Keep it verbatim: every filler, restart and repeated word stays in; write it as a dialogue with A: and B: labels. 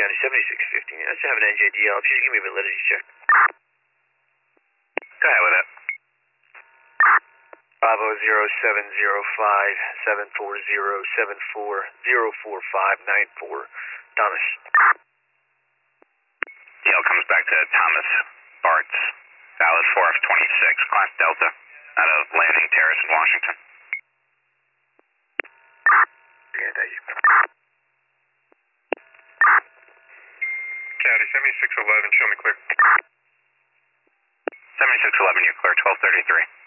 A: County, seventy-six fifty. I just have an N J D L. If you just give me a validity check.
B: Go ahead with it.
A: five oh zero seven zero five seven four zero seven four zero four five nine four. Thomas.
B: D L comes back to Thomas Bartz, valid four F twenty-six, Class Delta, out of Landing Terrace in Washington.
A: Yeah, thank you.
C: County, seventy-six eleven, show me clear.
B: seventy-six eleven, you're clear, twelve thirty-three.